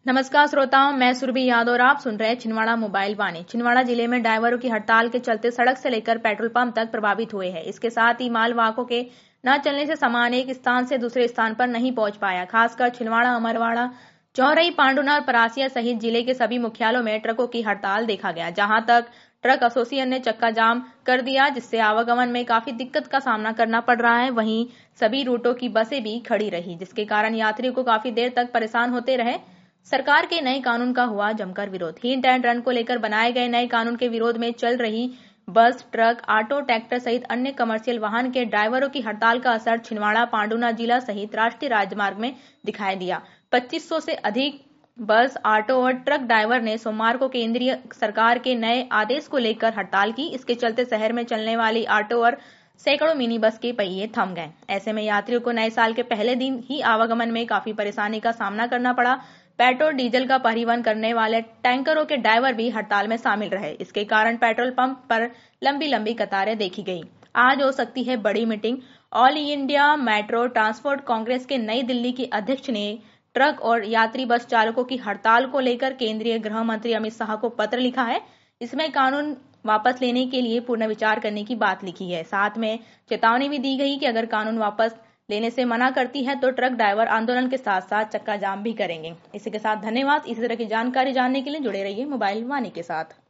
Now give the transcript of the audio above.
नमस्कार श्रोताओं, मैं सुरभि यादव और आप सुन रहे हैं छिंदवाड़ा मोबाइल वाणी। छिंदवाड़ा जिले में ड्राइवरों की हड़ताल के चलते सड़क से लेकर पेट्रोल पंप तक प्रभावित हुए हैं। इसके साथ ही मालवाहकों के न चलने से सामान एक स्थान से दूसरे स्थान पर नहीं पहुंच पाया। खासकर छिंदवाड़ा, अमरवाड़ा, चौरई, पांडुना और परासिया सहित जिले के सभी मुख्यालयों में ट्रकों की हड़ताल देखा गया। जहां तक ट्रक एसोसिएशन ने चक्का जाम कर दिया, जिससे आवागमन में काफी दिक्कत का सामना करना पड़ रहा है। वहीं सभी रूटों की बसें भी खड़ी रही, जिसके कारण यात्रियों को काफी देर तक परेशान होते रहे। सरकार के नए कानून का हुआ जमकर विरोध। हिट एंड रन को लेकर बनाए गए नए कानून के विरोध में चल रही बस, ट्रक, ऑटो, ट्रैक्टर सहित अन्य कमर्शियल वाहन के ड्राइवरों की हड़ताल का असर छिंदवाड़ा, पांडुना जिला सहित राष्ट्रीय राजमार्ग में दिखाई दिया। 2500 से अधिक बस, ऑटो और ट्रक ड्राइवर ने सोमवार को केंद्रीय सरकार के नए आदेश को लेकर हड़ताल की। इसके चलते शहर में चलने वाली ऑटो और सैकड़ों मिनी बस के पहिए थम गए। ऐसे में यात्रियों को नए साल के पहले दिन ही आवागमन में काफी परेशानी का सामना करना पड़ा। पेट्रोल डीजल का परिवहन करने वाले टैंकरों के ड्राइवर भी हड़ताल में शामिल रहे। इसके कारण पेट्रोल पंप पर लंबी लंबी कतारें देखी गई। आज हो सकती है बड़ी meeting. All India metro transport congress के नई दिल्ली के अध्यक्ष ने ट्रक और यात्री बस चालकों की हड़ताल को लेकर केंद्रीय गृह मंत्री अमित शाह को पत्र लिखा है। इसमें कानून वापस लेने के लिए पुनर्विचार करने की बात लिखी है। साथ में चेतावनी भी दी गई कि अगर कानून वापस लेने से मना करती है तो ट्रक ड्राइवर आंदोलन के साथ साथ चक्का जाम भी करेंगे। इसी के साथ धन्यवाद। इसी तरह की जानकारी जानने के लिए जुड़े रहिए मोबाइल वाणी के साथ।